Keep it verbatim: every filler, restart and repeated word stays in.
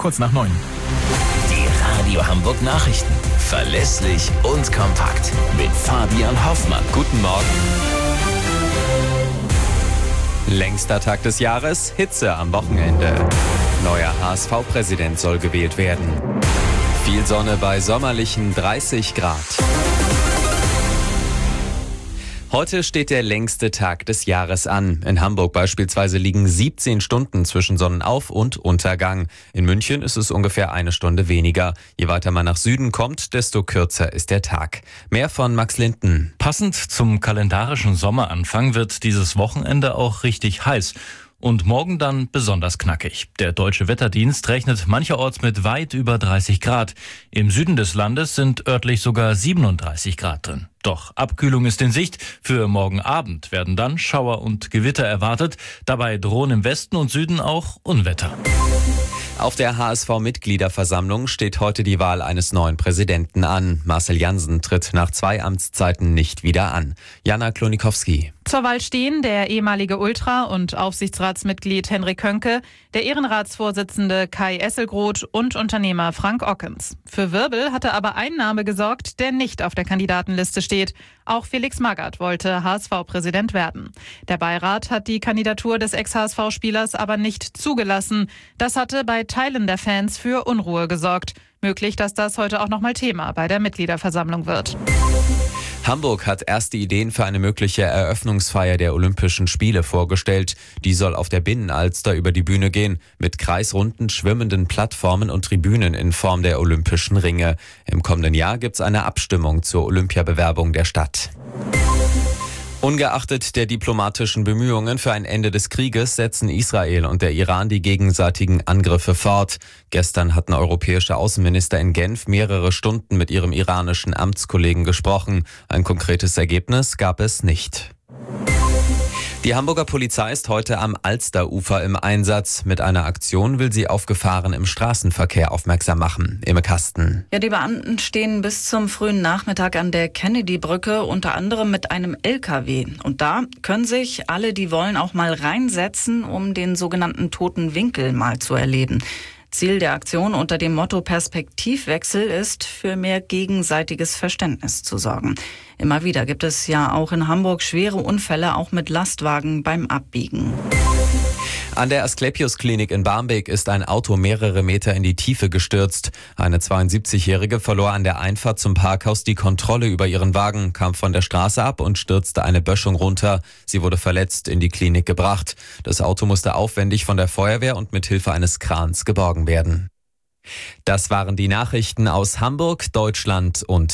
kurz nach neun. Die Radio Hamburg Nachrichten. Verlässlich und kompakt. Mit Fabian Hoffmann. Guten Morgen. Längster Tag des Jahres, Hitze am Wochenende. Neuer H S V-Präsident soll gewählt werden. Viel Sonne bei sommerlichen dreißig Grad. Heute steht der längste Tag des Jahres an. In Hamburg beispielsweise liegen siebzehn Stunden zwischen Sonnenauf- und Untergang. In München ist es ungefähr eine Stunde weniger. Je weiter man nach Süden kommt, desto kürzer ist der Tag. Mehr von Max Linden. Passend zum kalendarischen Sommeranfang wird dieses Wochenende auch richtig heiß. Und morgen dann besonders knackig. Der Deutsche Wetterdienst rechnet mancherorts mit weit über dreißig Grad. Im Süden des Landes sind örtlich sogar siebenunddreißig Grad drin. Doch Abkühlung ist in Sicht. Für morgen Abend werden dann Schauer und Gewitter erwartet. Dabei drohen im Westen und Süden auch Unwetter. Auf der H S V-Mitgliederversammlung steht heute die Wahl eines neuen Präsidenten an. Marcel Jansen tritt nach zwei Amtszeiten nicht wieder an. Jana Klonikowski. Zur Wahl stehen der ehemalige Ultra- und Aufsichtsratsmitglied Henrik Könke, der Ehrenratsvorsitzende Kai Esselgroth und Unternehmer Frank Ockens. Für Wirbel hatte aber ein Name gesorgt, der nicht auf der Kandidatenliste steht. Auch Felix Magath wollte H S V-Präsident werden. Der Beirat hat die Kandidatur des Ex-H S V-Spielers aber nicht zugelassen. Das hatte bei Teilen der Fans für Unruhe gesorgt. Möglich, dass das heute auch nochmal Thema bei der Mitgliederversammlung wird. Hamburg hat erste Ideen für eine mögliche Eröffnungsfeier der Olympischen Spiele vorgestellt. Die soll auf der Binnenalster über die Bühne gehen, mit kreisrunden, schwimmenden Plattformen und Tribünen in Form der Olympischen Ringe. Im kommenden Jahr gibt's eine Abstimmung zur Olympiabewerbung der Stadt. Ungeachtet der diplomatischen Bemühungen für ein Ende des Krieges setzen Israel und der Iran die gegenseitigen Angriffe fort. Gestern hatten europäische Außenminister in Genf mehrere Stunden mit ihrem iranischen Amtskollegen gesprochen. Ein konkretes Ergebnis gab es nicht. Die Hamburger Polizei ist heute am Alsterufer im Einsatz. Mit einer Aktion will sie auf Gefahren im Straßenverkehr aufmerksam machen. Imme Kasten. Ja, die Beamten stehen bis zum frühen Nachmittag an der Kennedy-Brücke, unter anderem mit einem L K W. Und da können sich alle, die wollen, auch mal reinsetzen, um den sogenannten toten Winkel mal zu erleben. Ziel der Aktion unter dem Motto Perspektivwechsel ist, für mehr gegenseitiges Verständnis zu sorgen. Immer wieder gibt es ja auch in Hamburg schwere Unfälle, auch mit Lastwagen beim Abbiegen. An der Asklepios-Klinik in Barmbek ist ein Auto mehrere Meter in die Tiefe gestürzt. Eine zweiundsiebzigjährige verlor an der Einfahrt zum Parkhaus die Kontrolle über ihren Wagen, kam von der Straße ab und stürzte eine Böschung runter. Sie wurde verletzt in die Klinik gebracht. Das Auto musste aufwendig von der Feuerwehr und mit Hilfe eines Krans geborgen werden. Das waren die Nachrichten aus Hamburg, Deutschland und